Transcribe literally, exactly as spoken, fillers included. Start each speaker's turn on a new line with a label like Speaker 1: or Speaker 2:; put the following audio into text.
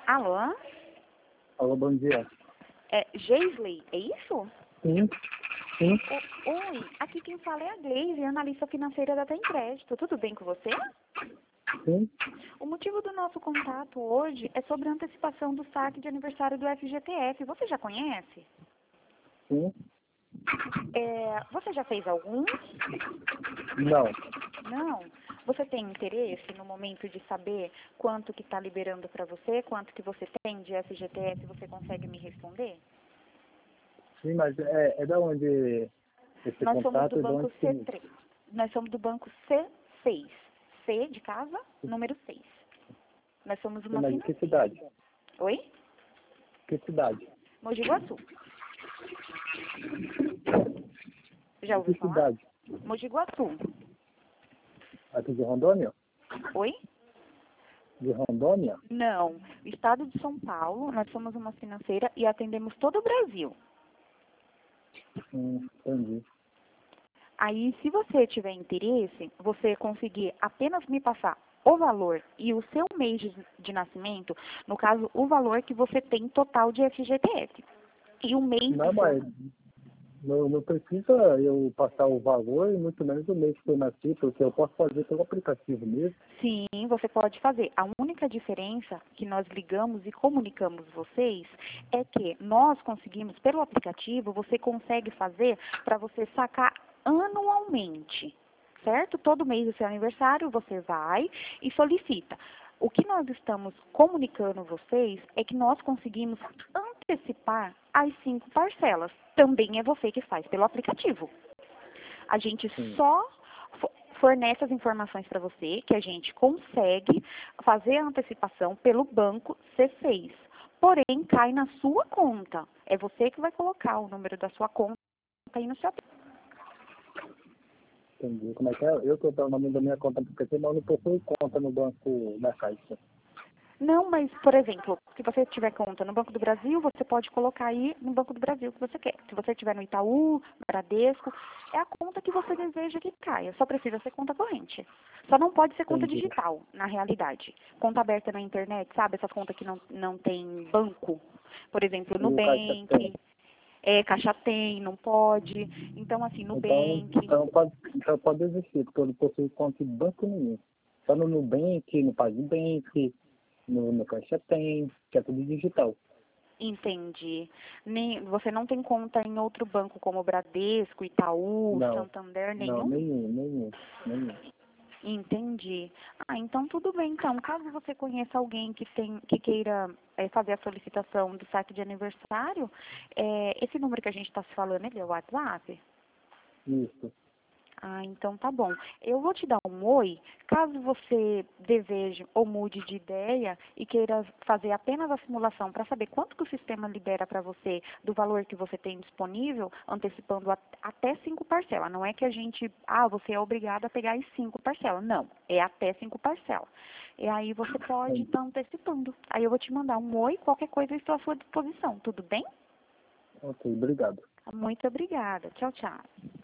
Speaker 1: Alô?
Speaker 2: Alô, bom dia.
Speaker 1: É Geisley, é isso?
Speaker 2: Sim, sim,
Speaker 1: O- Oi, aqui quem fala é a Gleise, analista financeira da Tem Crédito. Tudo bem com você?
Speaker 2: sim.
Speaker 1: O motivo do nosso contato hoje é sobre a antecipação do saque de aniversário do F G T F. Você já conhece?
Speaker 2: Sim.
Speaker 1: É, você já fez algum?
Speaker 2: Não.
Speaker 1: Não? Você tem interesse no momento de saber quanto que está liberando para você, quanto que você tem de F G T F? Você consegue me responder?
Speaker 2: Sim, mas é, é da onde esse
Speaker 1: Nós somos
Speaker 2: contato
Speaker 1: do
Speaker 2: e de
Speaker 1: banco
Speaker 2: onde
Speaker 1: C
Speaker 2: que...
Speaker 1: três. Nós somos do banco C seis. C de casa, número seis. Nós somos
Speaker 2: Sim,
Speaker 1: uma
Speaker 2: mas de que
Speaker 1: financeira.
Speaker 2: cidade?
Speaker 1: Oi?
Speaker 2: Que cidade?
Speaker 1: Mogi Guaçu. Já
Speaker 2: De
Speaker 1: ouviu
Speaker 2: que
Speaker 1: falar?
Speaker 2: cidade?
Speaker 1: Mogi Guaçu.
Speaker 2: Aqui de Rondônia?
Speaker 1: Oi?
Speaker 2: De Rondônia?
Speaker 1: Não. Estado de São Paulo, nós somos uma financeira e atendemos todo o Brasil.
Speaker 2: Hum, entendi.
Speaker 1: Aí, se você tiver interesse, você conseguir apenas me passar o valor e o seu mês de, de nascimento, no caso, o valor que você tem total de F G T F. E o mês
Speaker 2: Não,
Speaker 1: do seu...
Speaker 2: mas não, não precisa eu passar o valor e muito menos o mês que eu nasci, porque eu posso fazer pelo aplicativo mesmo.
Speaker 1: Sim, você pode fazer. A única diferença que nós ligamos e comunicamos vocês é que nós conseguimos, pelo aplicativo, você consegue fazer para você sacar anualmente, certo? Todo mês do seu aniversário você vai e solicita. O que nós estamos comunicando vocês é que nós conseguimos antecipar as cinco parcelas. Também é você que faz pelo aplicativo. A gente
Speaker 2: Sim.
Speaker 1: só fo- fornece as informações para você que a gente consegue fazer a antecipação pelo banco C seis. Porém, cai na sua conta. É você que vai colocar o número da sua conta aí no seu...
Speaker 2: Entendi. Como é que é? Eu estou dando o nome da minha conta porque senão eu não possuo conta no banco da Caixa.
Speaker 1: Não, mas, por exemplo, se você tiver conta no Banco do Brasil, você pode colocar aí no Banco do Brasil que você quer. Se você tiver no Itaú, no Bradesco, é a conta que você deseja que caia. Só precisa ser conta corrente. Só não pode ser conta
Speaker 2: Entendi.
Speaker 1: digital, na realidade. Conta aberta na internet, sabe? Essas contas que não, não tem banco. Por exemplo,
Speaker 2: E o Caixa tem.
Speaker 1: Nubank, é, Caixa tem, não pode. Então, assim,
Speaker 2: Então,
Speaker 1: Nubank,
Speaker 2: então, pode, então pode existir, porque eu não possuo conta em banco nenhum. Só no Nubank, no PagBank, no, no Caixa tem, que é tudo digital.
Speaker 1: entendi. Nem, você não tem conta em outro banco como Bradesco, Itaú,
Speaker 2: Não,
Speaker 1: Santander,
Speaker 2: não,
Speaker 1: nenhum?
Speaker 2: nenhum, nenhum, nenhum.
Speaker 1: Entendi. Ah, então tudo bem. Então, caso você conheça alguém que tem, que queira eh, fazer a solicitação do saque de aniversário, eh, esse número que a gente está se falando, ele é o WhatsApp?
Speaker 2: Isso.
Speaker 1: Ah, então tá bom. Eu vou te dar um oi, caso você deseje ou mude de ideia e queira fazer apenas a simulação para saber quanto que o sistema libera para você do valor que você tem disponível, antecipando a- até cinco parcelas. Não é que a gente, ah, você é obrigado a pegar as cinco parcelas. Não, é até cinco parcelas. E aí você pode
Speaker 2: Entendi.
Speaker 1: estar antecipando. Aí eu vou te mandar um oi, qualquer coisa eu estou à sua disposição. Tudo bem?
Speaker 2: Ok, obrigado.
Speaker 1: Muito obrigada. Tchau, tchau.